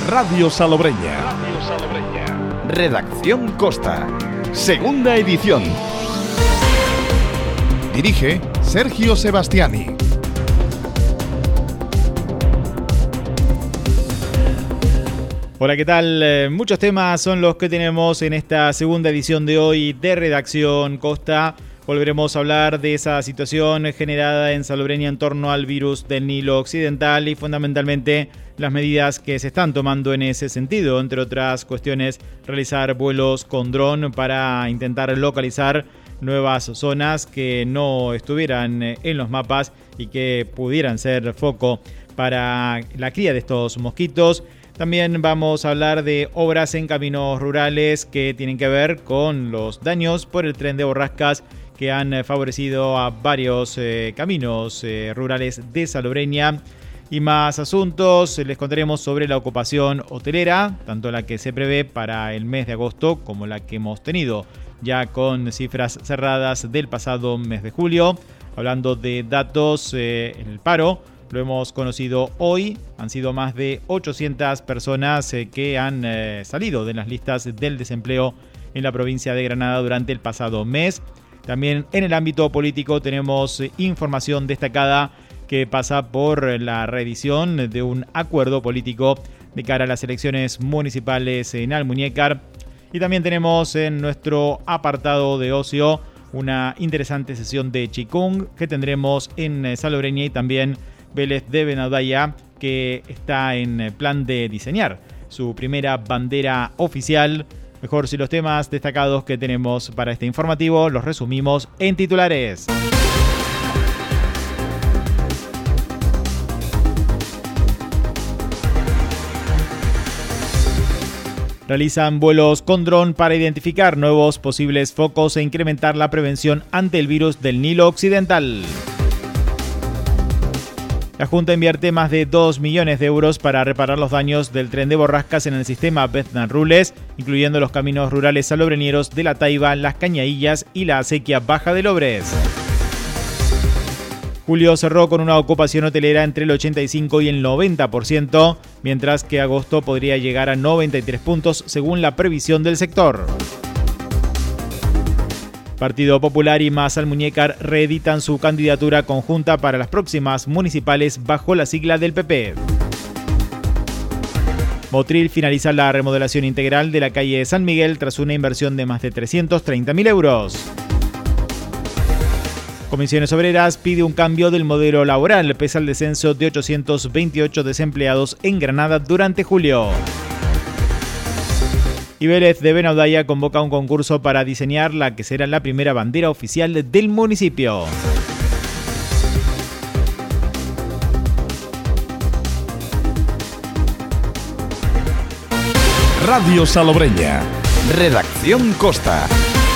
Radio Salobreña. Redacción Costa. Segunda edición. Dirige Sergio Sebastiani. Hola, ¿qué tal? Muchos temas son los que tenemos en esta segunda edición de hoy de Redacción Costa. Volveremos a hablar de esa situación generada en Salobreña en torno al virus del Nilo Occidental y fundamentalmente las medidas que se están tomando en ese sentido. Entre otras cuestiones, realizar vuelos con dron para intentar localizar nuevas zonas que no estuvieran en los mapas y que pudieran ser foco para la cría de estos mosquitos. También vamos a hablar de obras en caminos rurales que tienen que ver con los daños por el tren de borrascas que han favorecido a varios caminos rurales de Salobreña. Y más asuntos, les contaremos sobre la ocupación hotelera, tanto la que se prevé para el mes de agosto como la que hemos tenido ya con cifras cerradas del pasado mes de julio. Hablando de datos, el paro lo hemos conocido hoy. Han sido más de 800 personas que han salido de las listas del desempleo en la provincia de Granada durante el pasado mes. También en el ámbito político tenemos información destacada que pasa por la reedición de un acuerdo político de cara a las elecciones municipales en Almuñécar. Y también tenemos en nuestro apartado de ocio una interesante sesión de Qigong que tendremos en Salobreña y también Vélez de Benaudalla, que está en plan de diseñar su primera bandera oficial. Mejor si los temas destacados que tenemos para este informativo los resumimos en titulares. Realizan vuelos con dron para identificar nuevos posibles focos e incrementar la prevención ante el virus del Nilo Occidental. La Junta invierte más de 2 millones de euros para reparar los daños del tren de borrascas en el sistema Betna-Rules, incluyendo los caminos rurales salobreñeros de La Taiba, Las Cañadillas y la acequia Baja de Lobres. Julio cerró con una ocupación hotelera entre el 85 y el 90%, mientras que agosto podría llegar a 93 puntos según la previsión del sector. Partido Popular y Más Almuñécar reeditan su candidatura conjunta para las próximas municipales bajo la sigla del PP. Motril finaliza la remodelación integral de la calle San Miguel tras una inversión de más de 330.000 euros. Comisiones Obreras pide un cambio del modelo laboral pese al descenso de 828 desempleados en Granada durante julio. Y Vélez de Benaudalla convoca un concurso para diseñar la que será la primera bandera oficial del municipio. Radio Salobreña. Redacción Costa.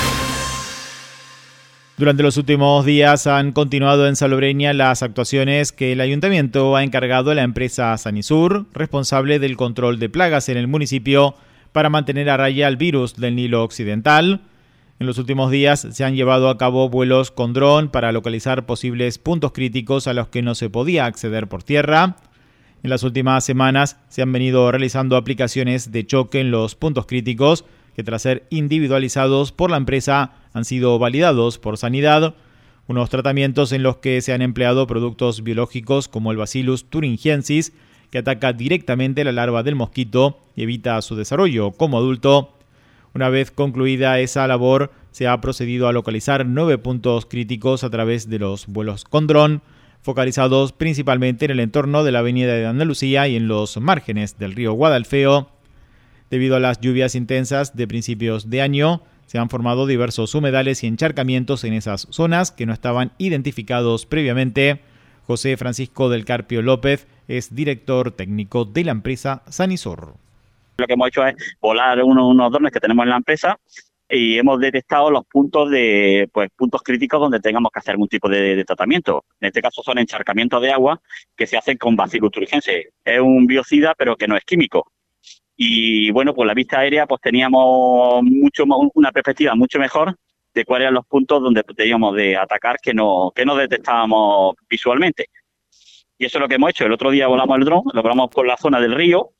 Durante los últimos días han continuado en Salobreña las actuaciones que el ayuntamiento ha encargado a la empresa Sanisur, responsable del control de plagas en el municipio, para mantener a raya el virus del Nilo Occidental. En los últimos días se han llevado a cabo vuelos con dron para localizar posibles puntos críticos a los que no se podía acceder por tierra. En las últimas semanas se han venido realizando aplicaciones de choque en los puntos críticos que, tras ser individualizados por la empresa, han sido validados por Sanidad. Unos tratamientos en los que se han empleado productos biológicos como el Bacillus thuringiensis, que ataca directamente la larva del mosquito y evita su desarrollo como adulto. Una vez concluida esa labor, se ha procedido a localizar 9 puntos críticos a través de los vuelos con dron, focalizados principalmente en el entorno de la Avenida de Andalucía y en los márgenes del río Guadalfeo. Debido a las lluvias intensas de principios de año, se han formado diversos humedales y encharcamientos en esas zonas que no estaban identificados previamente. José Francisco del Carpio López es director técnico de la empresa Sanisur. Lo que hemos hecho es volar unos drones que tenemos en la empresa y hemos detectado los puntos puntos críticos donde tengamos que hacer algún tipo de tratamiento. En este caso son encharcamientos de agua que se hacen con Bacillus thuringiensis. Es un biocida, pero que no es químico. Y bueno, pues la vista aérea pues teníamos una perspectiva mucho mejor de cuáles eran los puntos donde teníamos de atacar que no detectábamos visualmente. Y eso es lo que hemos hecho. El otro día volamos el dron, lo volamos por la zona del río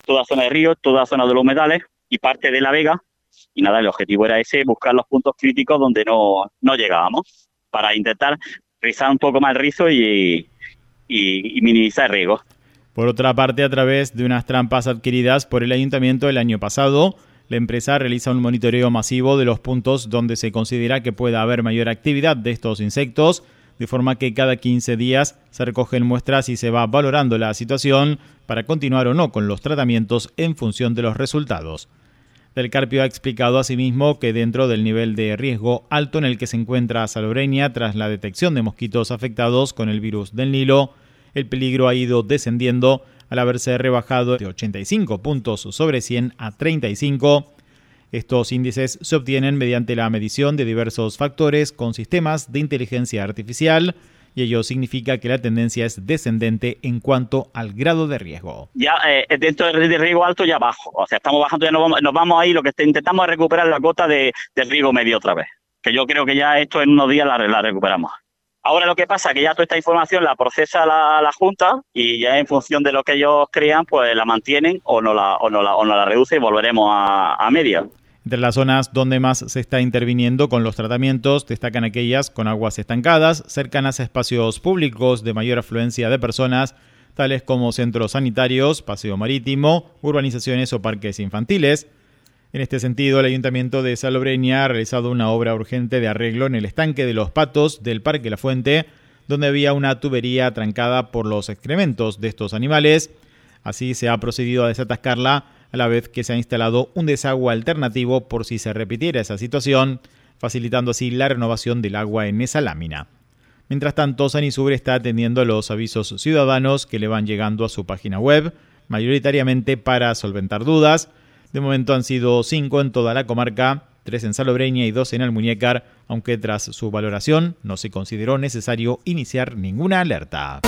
toda zona de río, toda zona de los humedales y parte de la vega. Y nada, el objetivo era ese, buscar los puntos críticos donde no llegábamos, para intentar rizar un poco más el rizo y minimizar el riesgo. Por otra parte, a través de unas trampas adquiridas por el ayuntamiento el año pasado, la empresa realiza un monitoreo masivo de los puntos donde se considera que pueda haber mayor actividad de estos insectos, de forma que cada 15 días se recogen muestras y se va valorando la situación para continuar o no con los tratamientos en función de los resultados. Del Carpio ha explicado asimismo que dentro del nivel de riesgo alto en el que se encuentra Salobreña tras la detección de mosquitos afectados con el virus del Nilo, el peligro ha ido descendiendo al haberse rebajado de 85 puntos sobre 100 a 35. Estos índices se obtienen mediante la medición de diversos factores con sistemas de inteligencia artificial y ello significa que la tendencia es descendente en cuanto al grado de riesgo. Ya dentro del riesgo alto ya bajo, o sea, estamos bajando, ya nos vamos ahí, lo que intentamos es recuperar la cota del riesgo medio otra vez, que yo creo que ya esto en unos días la recuperamos. Ahora lo que pasa es que ya toda esta información la procesa la Junta y ya en función de lo que ellos crean, pues la mantienen o no la reduce y volveremos a media. Entre las zonas donde más se está interviniendo con los tratamientos destacan aquellas con aguas estancadas, cercanas a espacios públicos de mayor afluencia de personas, tales como centros sanitarios, paseo marítimo, urbanizaciones o parques infantiles. En este sentido, el Ayuntamiento de Salobreña ha realizado una obra urgente de arreglo en el estanque de los patos del Parque La Fuente, donde había una tubería trancada por los excrementos de estos animales. Así se ha procedido a desatascarla, a la vez que se ha instalado un desagüe alternativo por si se repitiera esa situación, facilitando así la renovación del agua en esa lámina. Mientras tanto, Sanisur está atendiendo los avisos ciudadanos que le van llegando a su página web, mayoritariamente para solventar dudas. De momento han sido 5 en toda la comarca, 3 en Salobreña y 2 en Almuñécar, aunque tras su valoración no se consideró necesario iniciar ninguna alerta.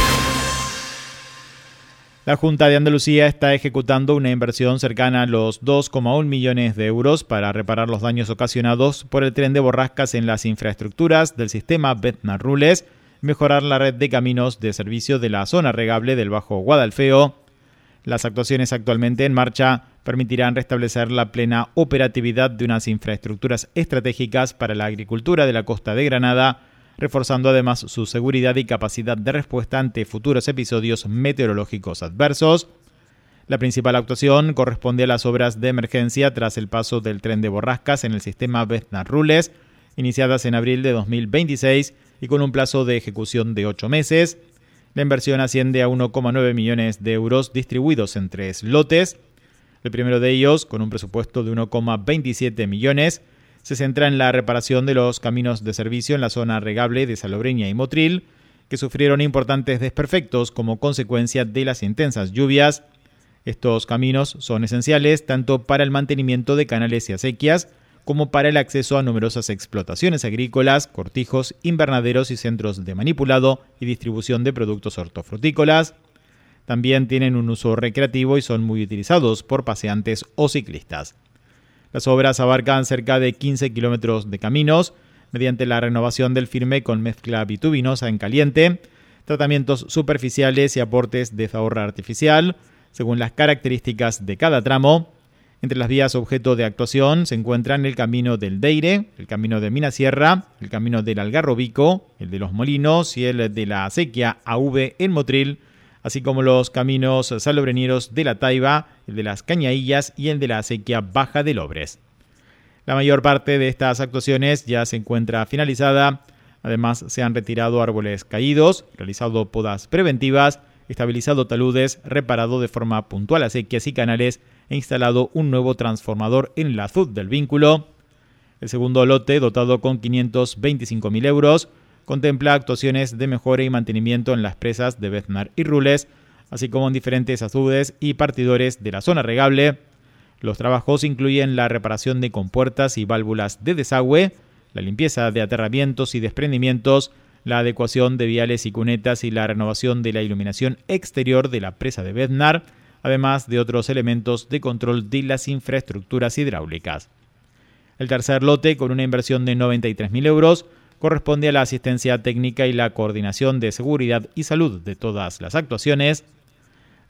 La Junta de Andalucía está ejecutando una inversión cercana a los 2,1 millones de euros para reparar los daños ocasionados por el tren de borrascas en las infraestructuras del sistema Bednar-Rules, mejorar la red de caminos de servicio de la zona regable del Bajo Guadalfeo. Las actuaciones actualmente en marcha permitirán restablecer la plena operatividad de unas infraestructuras estratégicas para la agricultura de la costa de Granada, reforzando además su seguridad y capacidad de respuesta ante futuros episodios meteorológicos adversos. La principal actuación corresponde a las obras de emergencia tras el paso del tren de borrascas en el sistema Bednar-Rules, iniciadas en abril de 2026 y con un plazo de ejecución de 8 meses. La inversión asciende a 1,9 millones de euros distribuidos en 3 lotes. El primero de ellos, con un presupuesto de 1,27 millones, se centra en la reparación de los caminos de servicio en la zona regable de Salobreña y Motril, que sufrieron importantes desperfectos como consecuencia de las intensas lluvias. Estos caminos son esenciales tanto para el mantenimiento de canales y acequias, como para el acceso a numerosas explotaciones agrícolas, cortijos, invernaderos y centros de manipulado y distribución de productos hortofrutícolas. También tienen un uso recreativo y son muy utilizados por paseantes o ciclistas. Las obras abarcan cerca de 15 kilómetros de caminos, mediante la renovación del firme con mezcla bitubinosa en caliente, tratamientos superficiales y aportes de zahorra artificial, según las características de cada tramo. Entre las vías objeto de actuación se encuentran el Camino del Deire, el Camino de Minasierra, el Camino del Algarrobico, el de los Molinos y el de la Acequia AV en Motril, así como los caminos salobreñeros de la Taiba, el de las Cañaillas y el de la Acequia Baja de Lobres. La mayor parte de estas actuaciones ya se encuentra finalizada. Además, se han retirado árboles caídos, realizado podas preventivas, estabilizado taludes, reparado de forma puntual acequias y canales e instalado un nuevo transformador en el azud del vínculo. El segundo lote, dotado con 525.000 euros, contempla actuaciones de mejora y mantenimiento en las presas de Bednar y Rules, así como en diferentes azudes y partidores de la zona regable. Los trabajos incluyen la reparación de compuertas y válvulas de desagüe, la limpieza de aterramientos y desprendimientos, la adecuación de viales y cunetas y la renovación de la iluminación exterior de la presa de Bednar, además de otros elementos de control de las infraestructuras hidráulicas. El tercer lote, con una inversión de 93.000 euros, corresponde a la asistencia técnica y la coordinación de seguridad y salud de todas las actuaciones.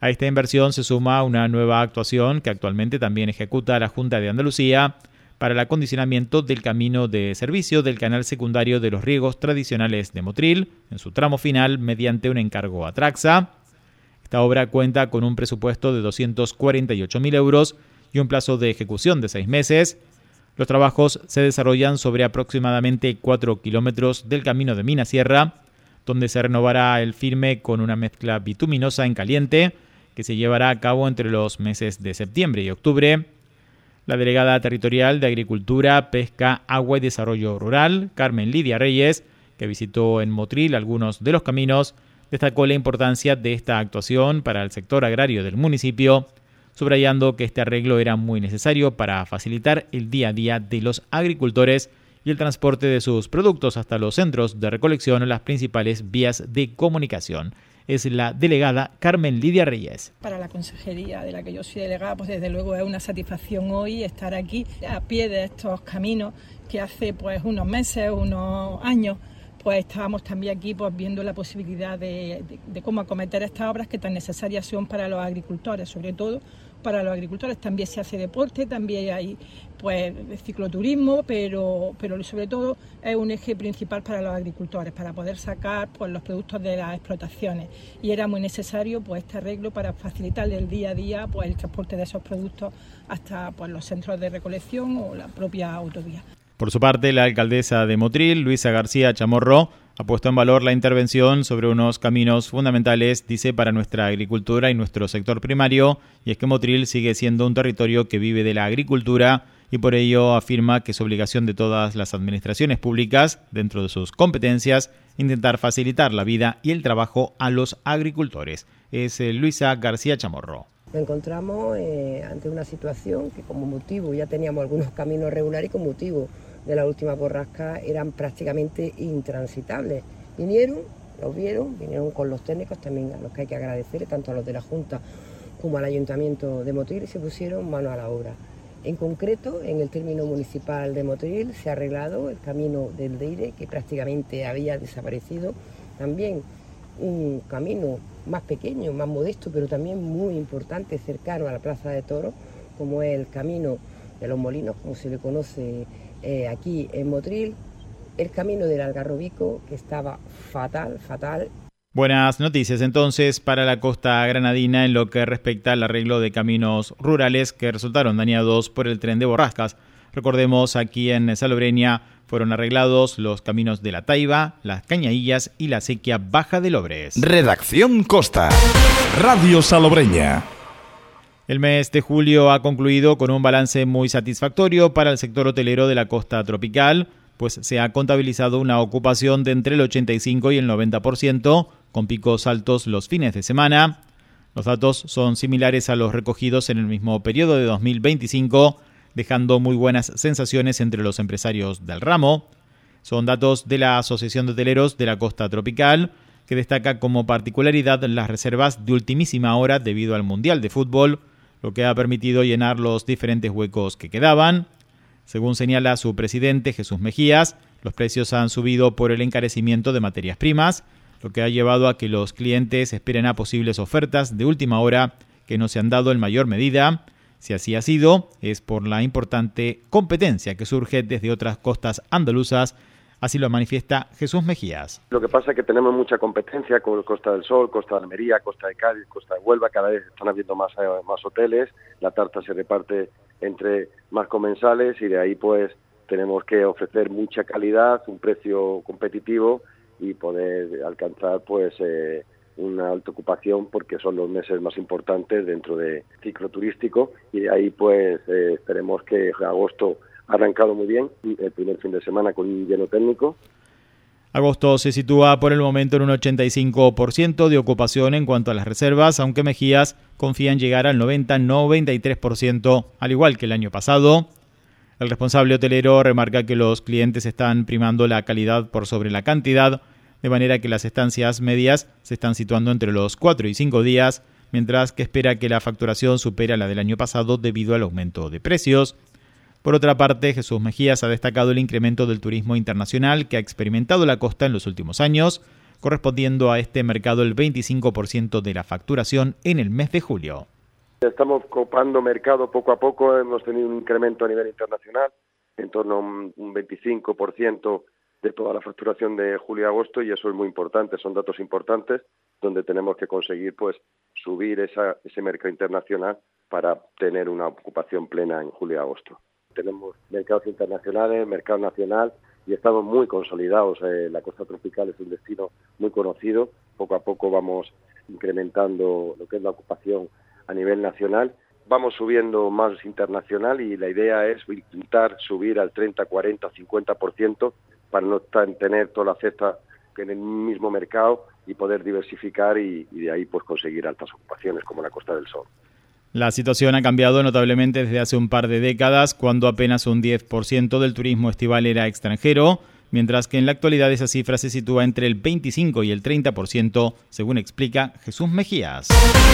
A esta inversión se suma una nueva actuación que actualmente también ejecuta la Junta de Andalucía para el acondicionamiento del camino de servicio del canal secundario de los riegos tradicionales de Motril, en su tramo final, mediante un encargo a Traxa. Esta obra cuenta con un presupuesto de 248.000 euros y un plazo de ejecución de 6 meses. Los trabajos se desarrollan sobre aproximadamente 4 kilómetros del camino de Mina-Sierra, donde se renovará el firme con una mezcla bituminosa en caliente que se llevará a cabo entre los meses de septiembre y octubre. La delegada territorial de Agricultura, Pesca, Agua y Desarrollo Rural, Carmen Lidia Reyes, que visitó en Motril algunos de los caminos, destacó la importancia de esta actuación para el sector agrario del municipio, subrayando que este arreglo era muy necesario para facilitar el día a día de los agricultores y el transporte de sus productos hasta los centros de recolección o las principales vías de comunicación. Es la delegada Carmen Lidia Reyes. Para la consejería de la que yo soy delegada, pues desde luego es una satisfacción hoy estar aquí a pie de estos caminos que hace pues unos meses, unos años, pues estábamos también aquí pues viendo la posibilidad de cómo acometer estas obras que tan necesarias son para los agricultores, sobre todo para los agricultores. También se hace deporte, también hay pues cicloturismo, pero sobre todo es un eje principal para los agricultores, para poder sacar pues los productos de las explotaciones, y era muy necesario pues este arreglo para facilitar el día a día pues el transporte de esos productos hasta pues los centros de recolección o la propia autovía. Por su parte, la alcaldesa de Motril, Luisa García Chamorro, ha puesto en valor la intervención sobre unos caminos fundamentales, dice, para nuestra agricultura y nuestro sector primario, y es que Motril sigue siendo un territorio que vive de la agricultura y por ello afirma que es obligación de todas las administraciones públicas, dentro de sus competencias, intentar facilitar la vida y el trabajo a los agricultores. Es Luisa García Chamorro. Nos encontramos ante una situación que como motivo ya teníamos algunos caminos regulares y con motivo de la última borrasca eran prácticamente intransitables. Vinieron con los técnicos también, a los que hay que agradecer, tanto a los de la Junta como al Ayuntamiento de Motril, y se pusieron mano a la obra. En concreto, en el término municipal de Motril se ha arreglado el camino del Deire, que prácticamente había desaparecido. También un camino más pequeño, más modesto, pero también muy importante, cercano a la Plaza de Toros, como es el camino de los Molinos, como se le conoce aquí en Motril, el camino del Algarrobico, que estaba fatal. Buenas noticias entonces para la costa granadina en lo que respecta al arreglo de caminos rurales que resultaron dañados por el tren de borrascas. Recordemos, aquí en Salobreña fueron arreglados los caminos de La Taiba, Las Cañadillas y la Sequía Baja de Lobres. Redacción Costa. Radio Salobreña. El mes de julio ha concluido con un balance muy satisfactorio para el sector hotelero de la costa tropical, pues se ha contabilizado una ocupación de entre el 85 y el 90%, con picos altos los fines de semana. Los datos son similares a los recogidos en el mismo periodo de 2025, dejando muy buenas sensaciones entre los empresarios del ramo. Son datos de la Asociación de Hoteleros de la Costa Tropical, que destaca como particularidad las reservas de ultimísima hora debido al Mundial de Fútbol, lo que ha permitido llenar los diferentes huecos que quedaban. Según señala su presidente, Jesús Mejías, los precios han subido por el encarecimiento de materias primas, lo que ha llevado a que los clientes esperen a posibles ofertas de última hora que no se han dado en mayor medida. Si así ha sido, es por la importante competencia que surge desde otras costas andaluzas. Así lo manifiesta Jesús Mejías. Lo que pasa es que tenemos mucha competencia con Costa del Sol, Costa de Almería, Costa de Cádiz, Costa de Huelva. Cada vez están habiendo más hoteles, la tarta se reparte entre más comensales y de ahí pues tenemos que ofrecer mucha calidad, un precio competitivo y poder alcanzar pues una alta ocupación, porque son los meses más importantes dentro de ciclo turístico, y de ahí pues esperemos que agosto ha arrancado muy bien, el primer fin de semana con un lleno técnico. Agosto se sitúa por el momento en un 85% de ocupación en cuanto a las reservas, aunque Mejías confía en llegar al 90-93%, al igual que el año pasado. El responsable hotelero remarca que los clientes están primando la calidad por sobre la cantidad, de manera que las estancias medias se están situando entre los 4 y 5 días, mientras que espera que la facturación supere a la del año pasado debido al aumento de precios. Por otra parte, Jesús Mejías ha destacado el incremento del turismo internacional que ha experimentado la costa en los últimos años, correspondiendo a este mercado el 25% de la facturación en el mes de julio. Estamos copando mercado poco a poco, hemos tenido un incremento a nivel internacional, en torno a un 25% de toda la facturación de julio y agosto, y eso es muy importante, son datos importantes donde tenemos que conseguir pues subir ese mercado internacional para tener una ocupación plena en julio y agosto. Tenemos mercados internacionales, mercado nacional y estamos muy consolidados. La costa tropical es un destino muy conocido, poco a poco vamos incrementando lo que es la ocupación a nivel nacional. Vamos subiendo más internacional y la idea es intentar subir al 30, 40, 50% para no tener toda la cesta en el mismo mercado y poder diversificar y de ahí pues conseguir altas ocupaciones como la Costa del Sol. La situación ha cambiado notablemente desde hace un par de décadas, cuando apenas un 10% del turismo estival era extranjero, mientras que en la actualidad esa cifra se sitúa entre el 25 y el 30%, según explica Jesús Mejías.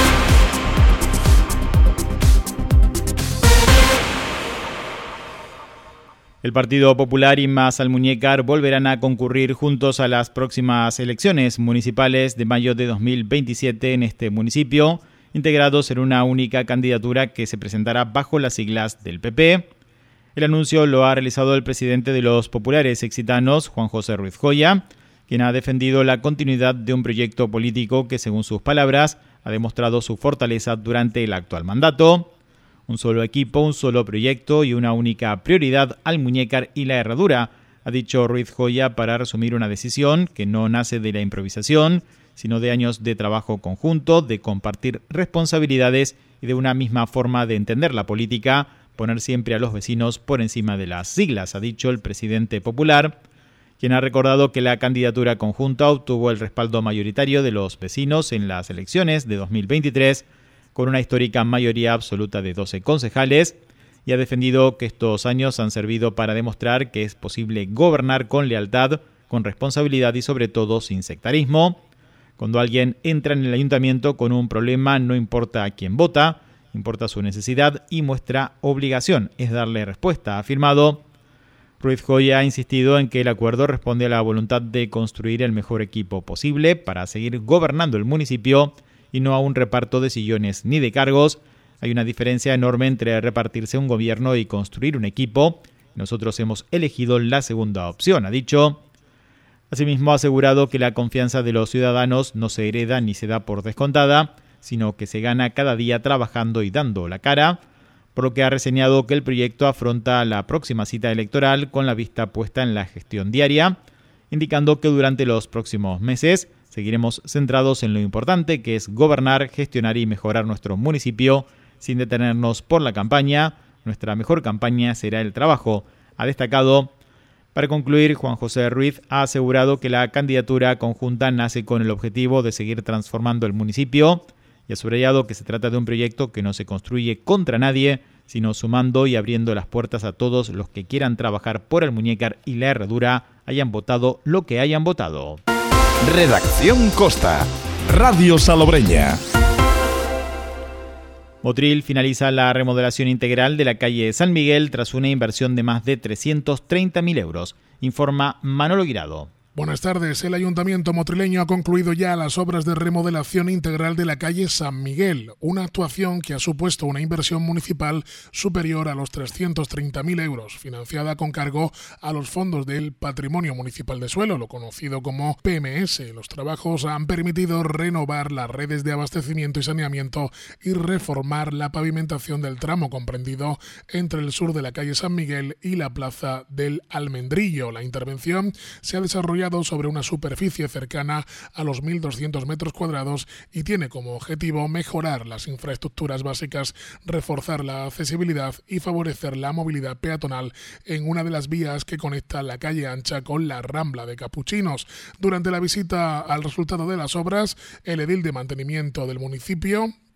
El Partido Popular y Más Almuñécar volverán a concurrir juntos a las próximas elecciones municipales de mayo de 2027 en este municipio, integrados en una única candidatura que se presentará bajo las siglas del PP. El anuncio lo ha realizado el presidente de los populares exitanos, Juan José Ruiz Joya, quien ha defendido la continuidad de un proyecto político que, según sus palabras, ha demostrado su fortaleza durante el actual mandato. Un solo equipo, un solo proyecto y una única prioridad: Almuñécar y la Herradura, ha dicho Ruiz Joya, para resumir una decisión que no nace de la improvisación, sino de años de trabajo conjunto, de compartir responsabilidades y de una misma forma de entender la política, poner siempre a los vecinos por encima de las siglas, ha dicho el presidente popular, quien ha recordado que la candidatura conjunta obtuvo el respaldo mayoritario de los vecinos en las elecciones de 2023, con una histórica mayoría absoluta de 12 concejales, y ha defendido que estos años han servido para demostrar que es posible gobernar con lealtad, con responsabilidad y sobre todo sin sectarismo. Cuando alguien entra en el ayuntamiento con un problema, no importa a quién vota, importa su necesidad y nuestra obligación es darle respuesta, ha afirmado. Ruiz Joya ha insistido en que el acuerdo responde a la voluntad de construir el mejor equipo posible para seguir gobernando el municipio y no a un reparto de sillones ni de cargos. Hay una diferencia enorme entre repartirse un gobierno y construir un equipo. Nosotros hemos elegido la segunda opción, ha dicho. Asimismo, ha asegurado que la confianza de los ciudadanos no se hereda ni se da por descontada, sino que se gana cada día trabajando y dando la cara, por lo que ha reseñado que el proyecto afronta la próxima cita electoral con la vista puesta en la gestión diaria, indicando que durante los próximos meses seguiremos centrados en lo importante, que es gobernar, gestionar y mejorar nuestro municipio sin detenernos por la campaña. Nuestra mejor campaña será el trabajo, ha destacado. Para concluir, Juan José Ruiz ha asegurado que la candidatura conjunta nace con el objetivo de seguir transformando el municipio y ha subrayado que se trata de un proyecto que no se construye contra nadie, sino sumando y abriendo las puertas a todos los que quieran trabajar por Almuñécar y la Herradura, hayan votado lo que hayan votado. Redacción Costa, Radio Salobreña. Motril finaliza la remodelación integral de la calle San Miguel tras una inversión de más de 330.000 euros, informa Manolo Guirado. Buenas tardes. El Ayuntamiento motrileño ha concluido ya las obras de remodelación integral de la calle San Miguel, una actuación que ha supuesto una inversión municipal superior a los 330.000 euros, financiada con cargo a los fondos del Patrimonio Municipal de Suelo, lo conocido como PMS. Los trabajos han permitido renovar las redes de abastecimiento y saneamiento y reformar la pavimentación del tramo comprendido entre el sur de la calle San Miguel y la plaza del Almendrillo. La intervención se ha desarrollado sobre una superficie cercana a los 1.200 metros cuadrados y tiene como objetivo mejorar las infraestructuras básicas, reforzar la accesibilidad y favorecer la movilidad peatonal en una de las vías que conecta la calle Ancha con la Rambla de Capuchinos. Durante la visita al resultado de las obras, el edil de mantenimiento del municipio,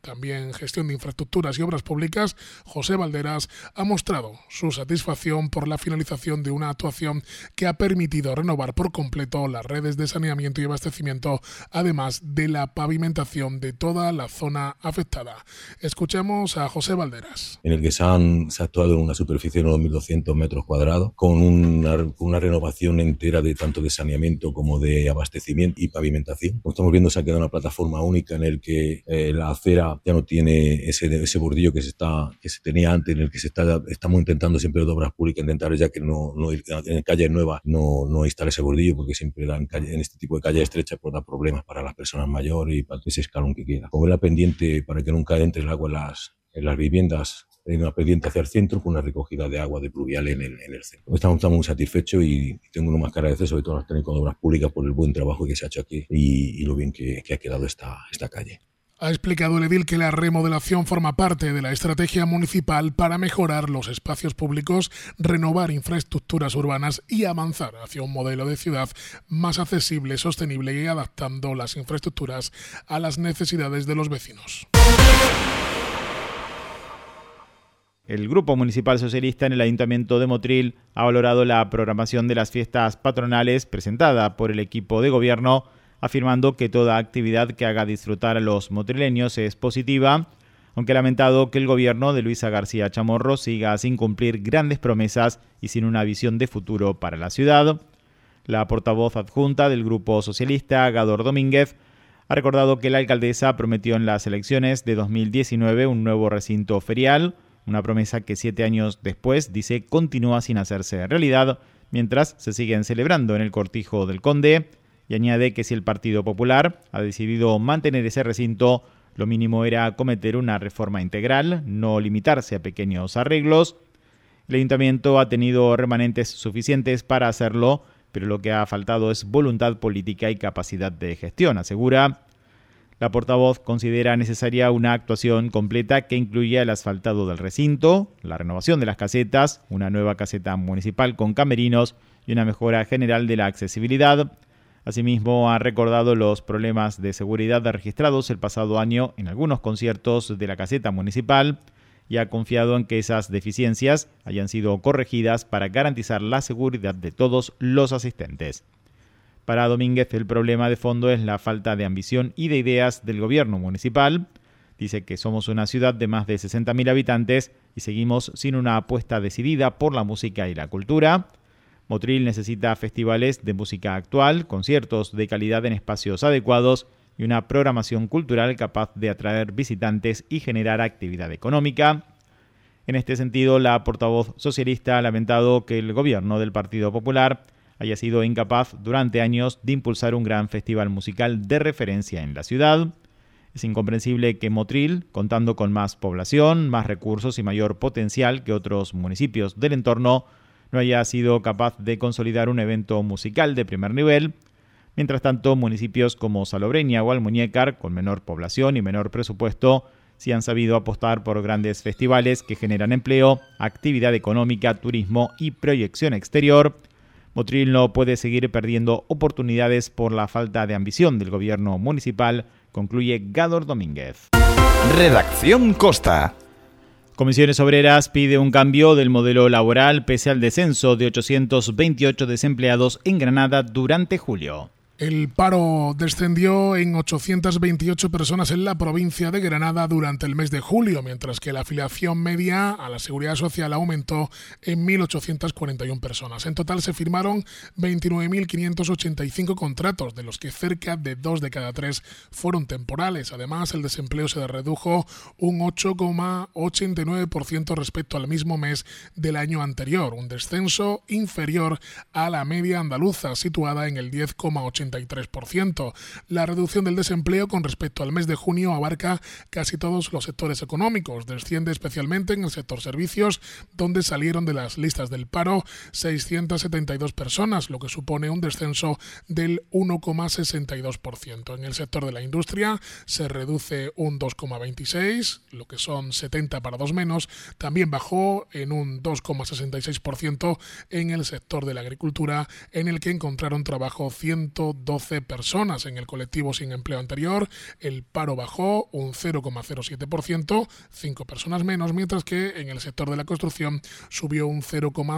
también Gestión de Infraestructuras y Obras Públicas, José Valderas, ha mostrado su satisfacción por la finalización de una actuación que ha permitido renovar por completo las redes de saneamiento y abastecimiento, además de la pavimentación de toda la zona afectada. Escuchemos a José Valderas. En el que se ha actuado en una superficie de unos 1.200 metros cuadrados, con una renovación entera de tanto de saneamiento como de abastecimiento y pavimentación. Como estamos viendo, se ha quedado una plataforma única en el que la acera ya no tiene ese bordillo que se tenía antes, en el que estamos intentando siempre de obras públicas intentar ya que no en calles nuevas no instalar ese bordillo, porque siempre en este tipo de calles estrechas pues da problemas para las personas mayores y para ese escalón que queda. Como la pendiente para que nunca entre el agua en las viviendas, hay una pendiente hacia el centro con una recogida de agua de pluvial en el centro. Estamos muy satisfechos y tengo uno más que agradecer, sobre todo a los técnicos de obras públicas, por el buen trabajo que se ha hecho aquí y lo bien que ha quedado esta calle. Ha explicado el edil que la remodelación forma parte de la estrategia municipal para mejorar los espacios públicos, renovar infraestructuras urbanas y avanzar hacia un modelo de ciudad más accesible, sostenible y adaptando las infraestructuras a las necesidades de los vecinos. El Grupo Municipal Socialista en el Ayuntamiento de Motril ha valorado la programación de las fiestas patronales presentada por el equipo de gobierno, afirmando que toda actividad que haga disfrutar a los motrileños es positiva, aunque ha lamentado que el gobierno de Luisa García Chamorro siga sin cumplir grandes promesas y sin una visión de futuro para la ciudad. La portavoz adjunta del Grupo Socialista, Gador Domínguez, ha recordado que la alcaldesa prometió en las elecciones de 2019 un nuevo recinto ferial, una promesa que 7 años después, dice, continúa sin hacerse realidad, mientras se siguen celebrando en el Cortijo del Conde, y añade que si el Partido Popular ha decidido mantener ese recinto, lo mínimo era cometer una reforma integral, no limitarse a pequeños arreglos. El Ayuntamiento ha tenido remanentes suficientes para hacerlo, pero lo que ha faltado es voluntad política y capacidad de gestión, asegura. La portavoz considera necesaria una actuación completa que incluya el asfaltado del recinto, la renovación de las casetas, una nueva caseta municipal con camerinos y una mejora general de la accesibilidad. Asimismo, ha recordado los problemas de seguridad registrados el pasado año en algunos conciertos de la caseta municipal y ha confiado en que esas deficiencias hayan sido corregidas para garantizar la seguridad de todos los asistentes. Para Domínguez, el problema de fondo es la falta de ambición y de ideas del gobierno municipal. Dice que somos una ciudad de más de 60.000 habitantes y seguimos sin una apuesta decidida por la música y la cultura. Motril necesita festivales de música actual, conciertos de calidad en espacios adecuados y una programación cultural capaz de atraer visitantes y generar actividad económica. En este sentido, la portavoz socialista ha lamentado que el gobierno del Partido Popular haya sido incapaz durante años de impulsar un gran festival musical de referencia en la ciudad. Es incomprensible que Motril, contando con más población, más recursos y mayor potencial que otros municipios del entorno, no haya sido capaz de consolidar un evento musical de primer nivel. Mientras tanto, municipios como Salobreña o Almuñécar, con menor población y menor presupuesto, sí han sabido apostar por grandes festivales que generan empleo, actividad económica, turismo y proyección exterior. Motril no puede seguir perdiendo oportunidades por la falta de ambición del gobierno municipal, concluye Gador Domínguez. Redacción Costa. Comisiones Obreras pide un cambio del modelo laboral pese al descenso de 828 desempleados en Granada durante julio. El paro descendió en 828 personas en la provincia de Granada durante el mes de julio, mientras que la afiliación media a la Seguridad Social aumentó en 1.841 personas. En total se firmaron 29.585 contratos, de los que cerca de 2 de cada 3 fueron temporales. Además, el desempleo se redujo un 8,89% respecto al mismo mes del año anterior, un descenso inferior a la media andaluza, situada en el 10,83%. La reducción del desempleo con respecto al mes de junio abarca casi todos los sectores económicos. Desciende especialmente en el sector servicios, donde salieron de las listas del paro 672 personas, lo que supone un descenso del 1,62%. En el sector de la industria se reduce un 2,26%, lo que son 70 parados menos. También bajó en un 2,66% en el sector de la agricultura, en el que encontraron trabajo 112 12 personas. En el colectivo sin empleo anterior, el paro bajó un 0,07%, 5 personas menos, mientras que en el sector de la construcción subió un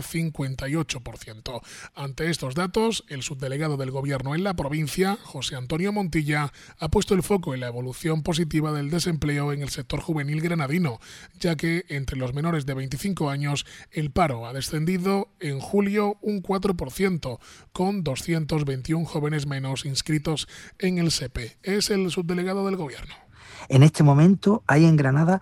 0,58%. Ante estos datos, el subdelegado del Gobierno en la provincia, José Antonio Montilla, ha puesto el foco en la evolución positiva del desempleo en el sector juvenil granadino, ya que entre los menores de 25 años el paro ha descendido en julio un 4%, con 221 jóvenes menos inscritos en el SEPE. Es el subdelegado del Gobierno. En este momento hay en Granada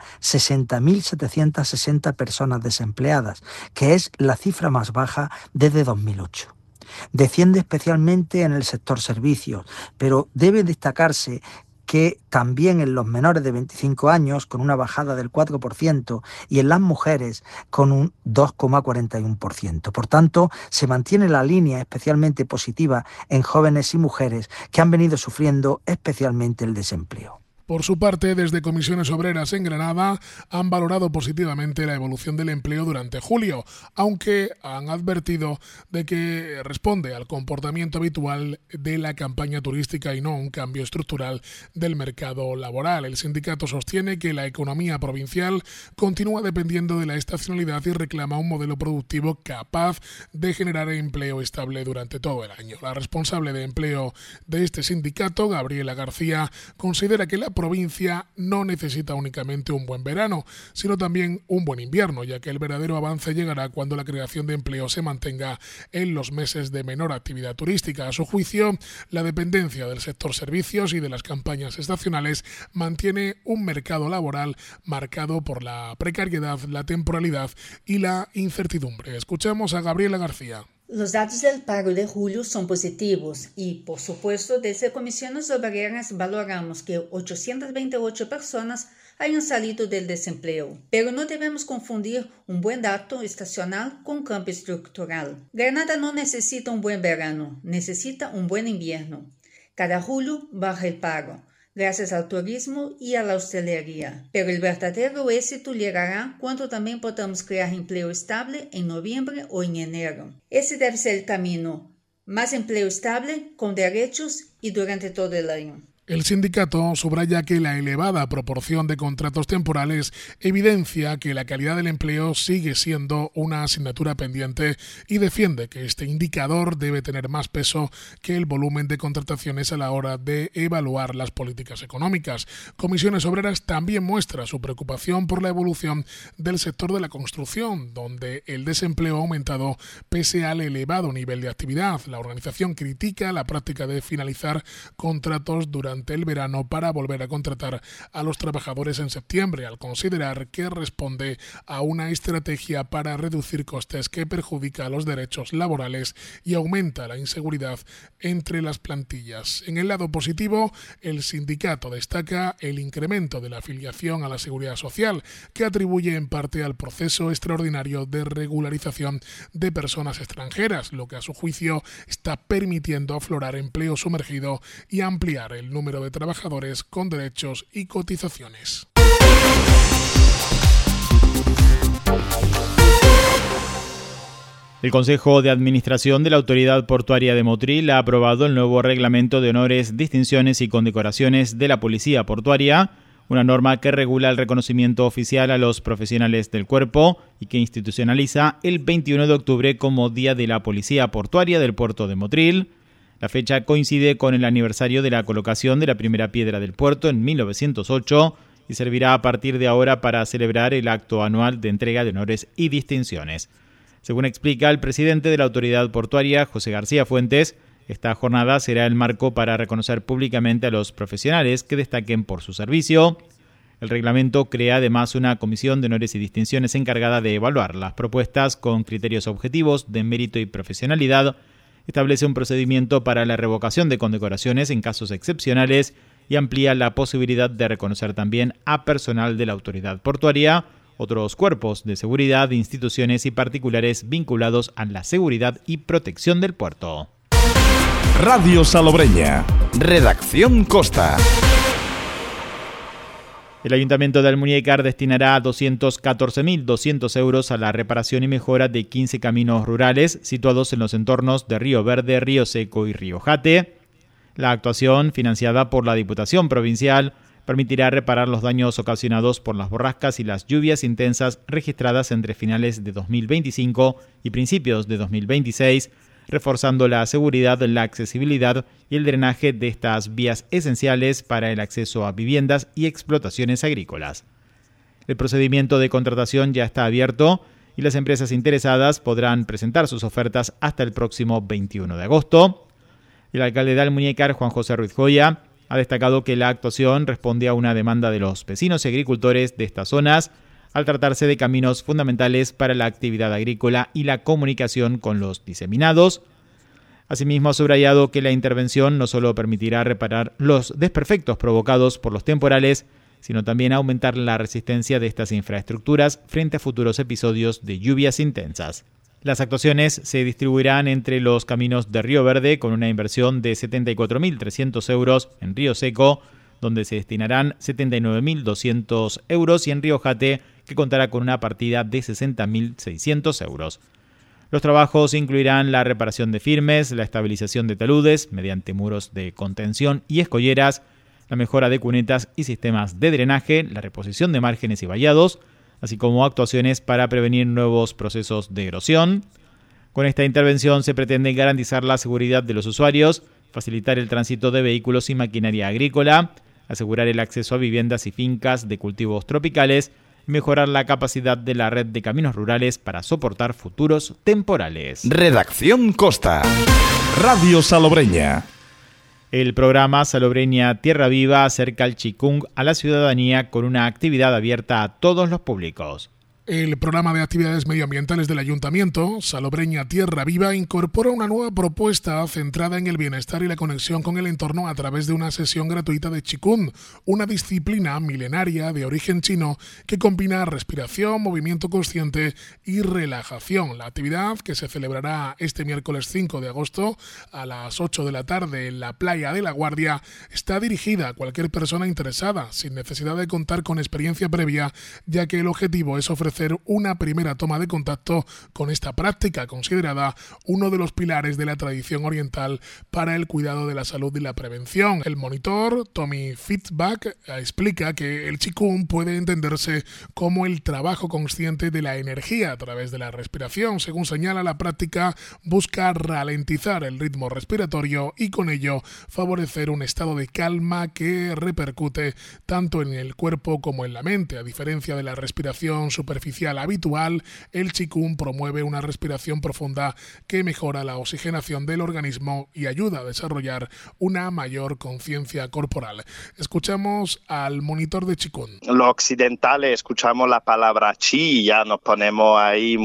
60.760 personas desempleadas, que es la cifra más baja desde 2008. Desciende especialmente en el sector servicios, pero debe destacarse que también en los menores de 25 años, con una bajada del 4%, y en las mujeres, con un 2,41%. Por tanto, se mantiene la línea especialmente positiva en jóvenes y mujeres que han venido sufriendo especialmente el desempleo. Por su parte, desde Comisiones Obreras en Granada han valorado positivamente la evolución del empleo durante julio, aunque han advertido de que responde al comportamiento habitual de la campaña turística y no un cambio estructural del mercado laboral. El sindicato sostiene que la economía provincial continúa dependiendo de la estacionalidad y reclama un modelo productivo capaz de generar empleo estable durante todo el año. La responsable de empleo de este sindicato, Gabriela García, considera que la provincia no necesita únicamente un buen verano, sino también un buen invierno, ya que el verdadero avance llegará cuando la creación de empleo se mantenga en los meses de menor actividad turística. A su juicio, la dependencia del sector servicios y de las campañas estacionales mantiene un mercado laboral marcado por la precariedad, la temporalidad y la incertidumbre. Escuchemos a Gabriela García. Los datos del paro de julio son positivos y, por supuesto, desde Comisiones Obreras valoramos que 828 personas hayan salido del desempleo. Pero no debemos confundir un buen dato estacional con cambio estructural. Granada no necesita un buen verano, necesita un buen invierno. Cada julio baja el paro, gracias al turismo y a la hostelería. Pero el verdadero éxito llegará cuando también podamos crear empleo estable en noviembre o en enero. Ese debe ser el camino. Más empleo estable, con derechos y durante todo el año. El sindicato subraya que la elevada proporción de contratos temporales evidencia que la calidad del empleo sigue siendo una asignatura pendiente y defiende que este indicador debe tener más peso que el volumen de contrataciones a la hora de evaluar las políticas económicas. Comisiones Obreras también muestra su preocupación por la evolución del sector de la construcción, donde el desempleo ha aumentado pese al elevado nivel de actividad. La organización critica la práctica de finalizar contratos durante el verano para volver a contratar a los trabajadores en septiembre, al considerar que responde a una estrategia para reducir costes que perjudica los derechos laborales y aumenta la inseguridad entre las plantillas. En el lado positivo, el sindicato destaca el incremento de la afiliación a la Seguridad Social, que atribuye en parte al proceso extraordinario de regularización de personas extranjeras, lo que a su juicio está permitiendo aflorar empleo sumergido y ampliar el número de trabajadores con derechos y cotizaciones. El Consejo de Administración de la Autoridad Portuaria de Motril ha aprobado el nuevo reglamento de honores, distinciones y condecoraciones de la Policía Portuaria, una norma que regula el reconocimiento oficial a los profesionales del cuerpo y que institucionaliza el 21 de octubre como Día de la Policía Portuaria del Puerto de Motril. La fecha coincide con el aniversario de la colocación de la primera piedra del puerto en 1908 y servirá a partir de ahora para celebrar el acto anual de entrega de honores y distinciones. Según explica el presidente de la Autoridad Portuaria, José García Fuentes, esta jornada será el marco para reconocer públicamente a los profesionales que destaquen por su servicio. El reglamento crea además una comisión de honores y distinciones encargada de evaluar las propuestas con criterios objetivos de mérito y profesionalidad. Establece un procedimiento para la revocación de condecoraciones en casos excepcionales y amplía la posibilidad de reconocer también a personal de la autoridad portuaria, otros cuerpos de seguridad, instituciones y particulares vinculados a la seguridad y protección del puerto. Radio Salobreña. Redacción Costa. El Ayuntamiento de Almuñécar destinará 214.200 euros a la reparación y mejora de 15 caminos rurales situados en los entornos de Río Verde, Río Seco y Río Jate. La actuación, financiada por la Diputación Provincial, permitirá reparar los daños ocasionados por las borrascas y las lluvias intensas registradas entre finales de 2025 y principios de 2026, reforzando la seguridad, la accesibilidad y el drenaje de estas vías esenciales para el acceso a viviendas y explotaciones agrícolas. El procedimiento de contratación ya está abierto y las empresas interesadas podrán presentar sus ofertas hasta el próximo 21 de agosto. El alcalde de Almuñécar, Juan José Ruiz Joya, ha destacado que la actuación responde a una demanda de los vecinos y agricultores de estas zonas, al tratarse de caminos fundamentales para la actividad agrícola y la comunicación con los diseminados. Asimismo, ha subrayado que la intervención no solo permitirá reparar los desperfectos provocados por los temporales, sino también aumentar la resistencia de estas infraestructuras frente a futuros episodios de lluvias intensas. Las actuaciones se distribuirán entre los caminos de Río Verde con una inversión de 74.300 euros en Río Seco, donde se destinarán 79.200 euros, y en Río Jate, que contará con una partida de 60.600 euros. Los trabajos incluirán la reparación de firmes, la estabilización de taludes mediante muros de contención y escolleras, la mejora de cunetas y sistemas de drenaje, la reposición de márgenes y vallados, así como actuaciones para prevenir nuevos procesos de erosión. Con esta intervención se pretende garantizar la seguridad de los usuarios, facilitar el tránsito de vehículos y maquinaria agrícola, asegurar el acceso a viviendas y fincas de cultivos tropicales, y mejorar la capacidad de la red de caminos rurales para soportar futuros temporales. Redacción Costa. Radio Salobreña. El programa Salobreña Tierra Viva acerca el Chikung a la ciudadanía con una actividad abierta a todos los públicos. El programa de actividades medioambientales del Ayuntamiento, Salobreña Tierra Viva, incorpora una nueva propuesta centrada en el bienestar y la conexión con el entorno a través de una sesión gratuita de Qigong, una disciplina milenaria de origen chino que combina respiración, movimiento consciente y relajación. La actividad, que se celebrará este miércoles 5 de agosto a las 8 de la tarde en la Playa de la Guardia, está dirigida a cualquier persona interesada, sin necesidad de contar con experiencia previa, ya que el objetivo es ofrecer una primera toma de contacto con esta práctica, considerada uno de los pilares de la tradición oriental para el cuidado de la salud y la prevención. El monitor Tommy Fitzbach explica que el Qigong puede entenderse como el trabajo consciente de la energía a través de la respiración. Según señala, la práctica busca ralentizar el ritmo respiratorio y con ello favorecer un estado de calma que repercute tanto en el cuerpo como en la mente. A diferencia de la respiración superficial habitual, el Qigong promueve una respiración profunda que mejora la oxigenación del organismo y ayuda a desarrollar una mayor conciencia corporal. Escuchamos al monitor de Qigong. Los occidentales escuchamos la palabra chi y ya nos ponemos ahí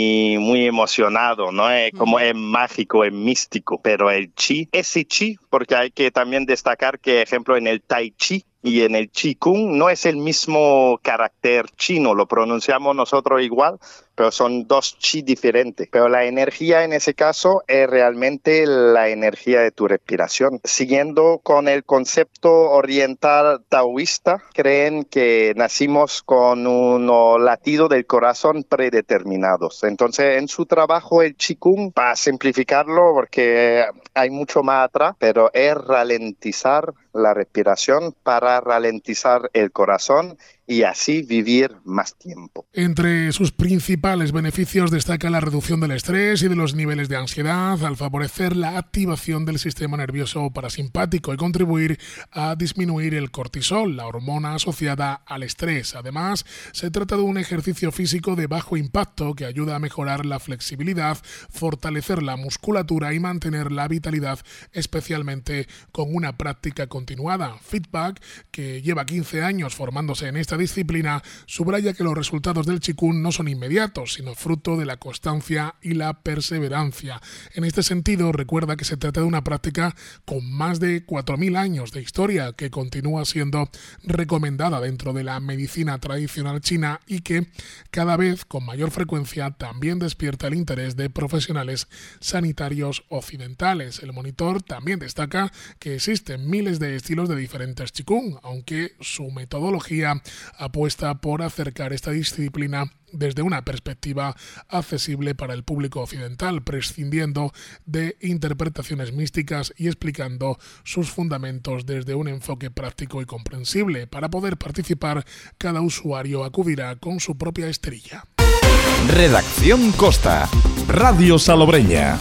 muy emocionados, ¿no? Es como es mágico, es místico, pero el chi, ese chi, porque hay que también destacar que, ejemplo, en el tai chi y en el Qigong no es el mismo carácter chino, lo pronunciamos nosotros igual, pero son dos chi diferentes. Pero la energía en ese caso es realmente la energía de tu respiración. Siguiendo con el concepto oriental taoísta, creen que nacimos con unos latidos del corazón predeterminados. Entonces, en su trabajo el Qigong, para simplificarlo, porque hay mucho más atrás, pero es ralentizar la respiración para ralentizar el corazón y así vivir más tiempo. Entre sus principales beneficios destaca la reducción del estrés y de los niveles de ansiedad al favorecer la activación del sistema nervioso parasimpático y contribuir a disminuir el cortisol, la hormona asociada al estrés. Además, se trata de un ejercicio físico de bajo impacto que ayuda a mejorar la flexibilidad, fortalecer la musculatura y mantener la vitalidad, especialmente con una práctica continuada. Feedback, que lleva 15 años formándose en esta disciplina, subraya que los resultados del Qigong no son inmediatos, sino fruto de la constancia y la perseverancia. En este sentido, recuerda que se trata de una práctica con más de 4.000 años de historia que continúa siendo recomendada dentro de la medicina tradicional china y que cada vez con mayor frecuencia también despierta el interés de profesionales sanitarios occidentales. El monitor también destaca que existen miles de estilos de diferentes Qigong, aunque su metodología apuesta por acercar esta disciplina desde una perspectiva accesible para el público occidental, prescindiendo de interpretaciones místicas y explicando sus fundamentos desde un enfoque práctico y comprensible. Para poder participar, cada usuario acudirá con su propia esterilla. Redacción Costa, Radio Salobreña.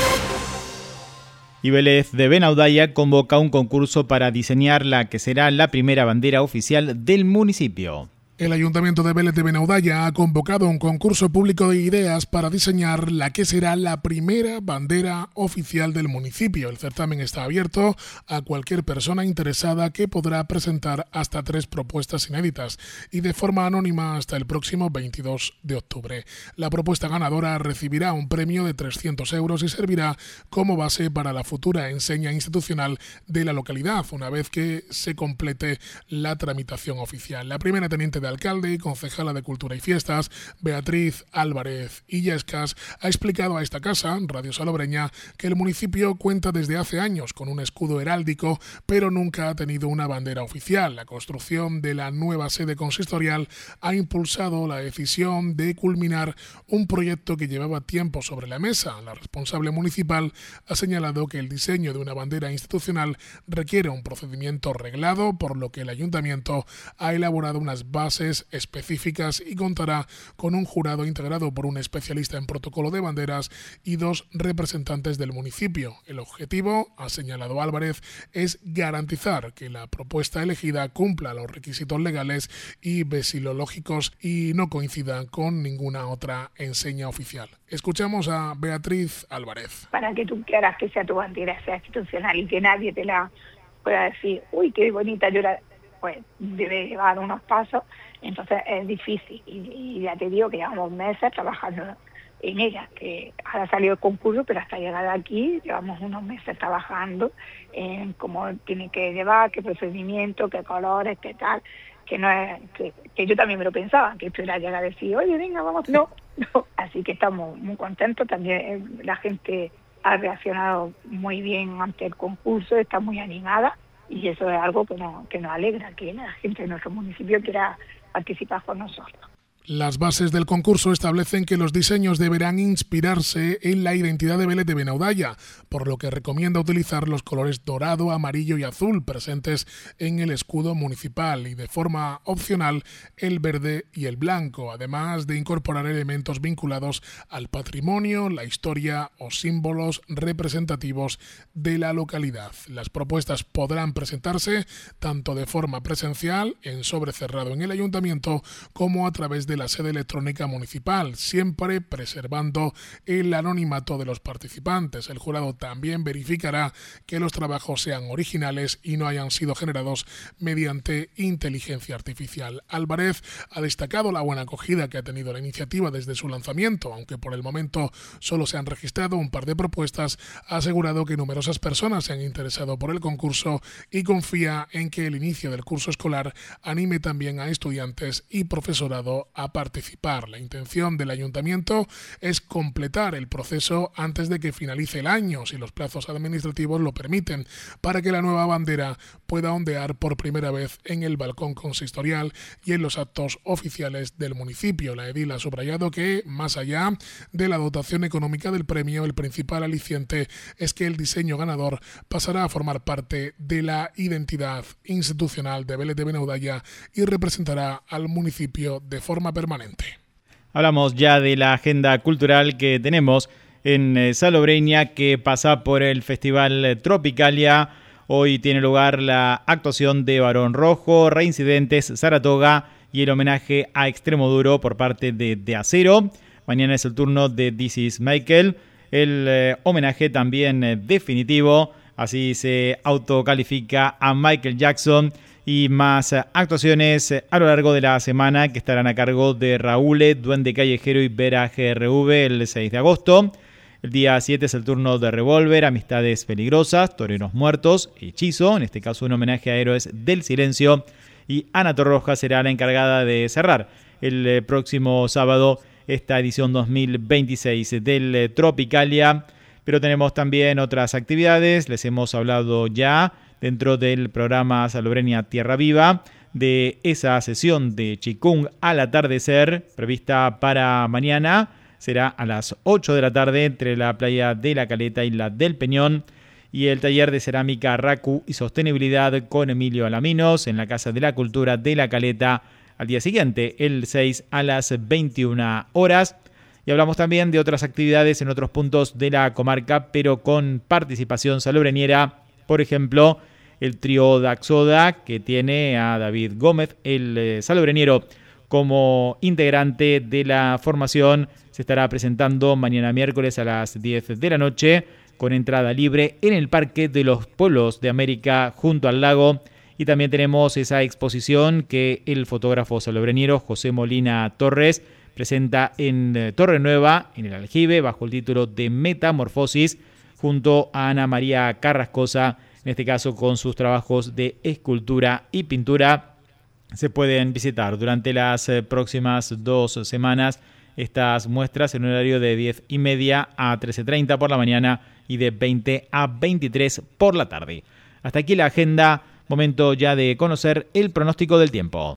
Y Vélez de Benaudalla convoca un concurso para diseñar la que será la primera bandera oficial del municipio. El Ayuntamiento de Vélez de Benaudalla ha convocado un concurso público de ideas para diseñar la que será la primera bandera oficial del municipio. El certamen está abierto a cualquier persona interesada, que podrá presentar hasta 3 propuestas inéditas y de forma anónima hasta el próximo 22 de octubre. La propuesta ganadora recibirá un premio de 300 euros y servirá como base para la futura enseña institucional de la localidad, una vez que se complete la tramitación oficial. La primera teniente de alcalde y concejala de Cultura y Fiestas, Beatriz Álvarez Illescas, ha explicado a esta casa, Radio Salobreña, que el municipio cuenta desde hace años con un escudo heráldico, pero nunca ha tenido una bandera oficial. La construcción de la nueva sede consistorial ha impulsado la decisión de culminar un proyecto que llevaba tiempo sobre la mesa. La responsable municipal ha señalado que el diseño de una bandera institucional requiere un procedimiento reglado, por lo que el ayuntamiento ha elaborado unas bases específicas y contará con un jurado integrado por un especialista en protocolo de banderas y 2 representantes del municipio. El objetivo, ha señalado Álvarez, es garantizar que la propuesta elegida cumpla los requisitos legales y vesilológicos y no coincida con ninguna otra enseña oficial. Escuchamos a Beatriz Álvarez. Para que tú quieras que sea tu bandera, sea institucional y que nadie te la pueda decir, uy, qué bonita, yo la... pues debe llevar unos pasos, entonces es difícil y ya te digo que llevamos meses trabajando en ella, que ahora ha salido el concurso, pero hasta llegar aquí llevamos unos meses trabajando en cómo tiene que llevar, qué procedimiento, qué colores, qué tal, que no es que yo también me lo pensaba, que esto era llegar a decir, oye, venga, vamos, no, así que estamos muy contentos. También la gente ha reaccionado muy bien ante el concurso, está muy animada. Y eso es algo que nos alegra, que la gente de nuestro municipio quiera participar con nosotros. Las bases del concurso establecen que los diseños deberán inspirarse en la identidad de Vélez de Benaudalla, por lo que recomienda utilizar los colores dorado, amarillo y azul presentes en el escudo municipal y de forma opcional el verde y el blanco, además de incorporar elementos vinculados al patrimonio, la historia o símbolos representativos de la localidad. Las propuestas podrán presentarse tanto de forma presencial, en sobre cerrado en el ayuntamiento, como a través de la sede electrónica municipal, siempre preservando el anonimato de los participantes. El jurado también verificará que los trabajos sean originales y no hayan sido generados mediante inteligencia artificial. Álvarez ha destacado la buena acogida que ha tenido la iniciativa desde su lanzamiento, aunque por el momento solo se han registrado un par de propuestas. Ha asegurado que numerosas personas se han interesado por el concurso y confía en que el inicio del curso escolar anime también a estudiantes y profesorado a participar. La intención del ayuntamiento es completar el proceso antes de que finalice el año, si los plazos administrativos lo permiten, para que la nueva bandera pueda ondear por primera vez en el balcón consistorial y en los actos oficiales del municipio. La edil ha subrayado que, más allá de la dotación económica del premio, el principal aliciente es que el diseño ganador pasará a formar parte de la identidad institucional de Vélez de Benaudalla y representará al municipio de forma permanente. Hablamos ya de la agenda cultural que tenemos en Salobreña, que pasa por el Festival Tropicalia. Hoy tiene lugar la actuación de Barón Rojo, Reincidentes, Saratoga y el homenaje a Extremoduro por parte de Acero. Mañana es el turno de This Is Michael. El homenaje también definitivo, así se autocalifica a Michael Jackson. Y más actuaciones a lo largo de la semana que estarán a cargo de Raúl, Duende Callejero y Vera GRV el 6 de agosto. El día 7 es el turno de Revolver, Amistades Peligrosas, Toreros Muertos, Hechizo, en este caso un homenaje a Héroes del Silencio. Y Ana Torroja será la encargada de cerrar el próximo sábado esta edición 2026 del Tropicalia. Pero tenemos también otras actividades, les hemos hablado ya dentro del programa Salobreña Tierra Viva, de esa sesión de Qigong al atardecer, prevista para mañana. Será a las 8 de la tarde entre la playa de La Caleta y la del Peñón. Y el taller de cerámica Raku y sostenibilidad con Emilio Alaminos en la Casa de la Cultura de La Caleta al día siguiente, el 6 a las 21 horas. Y hablamos también de otras actividades en otros puntos de la comarca, pero con participación salobreñera. Por ejemplo, el trío Daxoda, que tiene a David Gómez, el salobreñero, como integrante de la formación. Se estará presentando mañana miércoles a las 10 de la noche, con entrada libre en el Parque de los Pueblos de América, junto al lago. Y también tenemos esa exposición que el fotógrafo salobreñero José Molina Torres presenta en Torre Nueva, en el Aljibe, bajo el título de Metamorfosis, junto a Ana María Carrascosa, en este caso con sus trabajos de escultura y pintura. Se pueden visitar durante las próximas 2 semanas estas muestras en un horario de 10:30 a 13:30 por la mañana y de 20 a 23 por la tarde. Hasta aquí la agenda, momento ya de conocer el pronóstico del tiempo.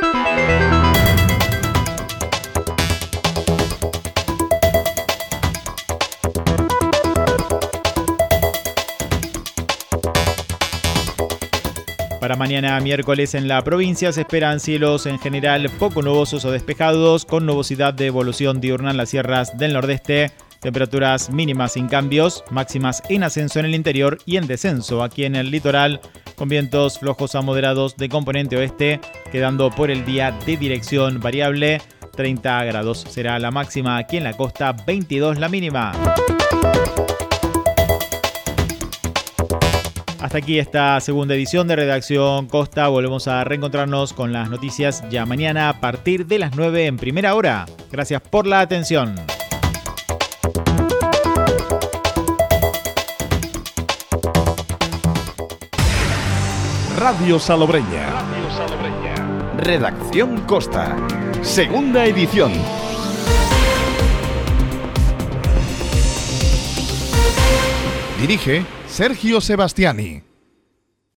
Para mañana miércoles en la provincia se esperan cielos en general poco nubosos o despejados, con nubosidad de evolución diurna en las sierras del nordeste, temperaturas mínimas sin cambios, máximas en ascenso en el interior y en descenso aquí en el litoral, con vientos flojos a moderados de componente oeste, quedando por el día de dirección variable. 30 grados será la máxima aquí en la costa, 22 la mínima. Hasta aquí esta segunda edición de Redacción Costa. Volvemos a reencontrarnos con las noticias ya mañana a partir de las 9 en primera hora. Gracias por la atención. Radio Salobreña. Redacción Costa. Segunda edición. Dirige Sergio Sebastiani.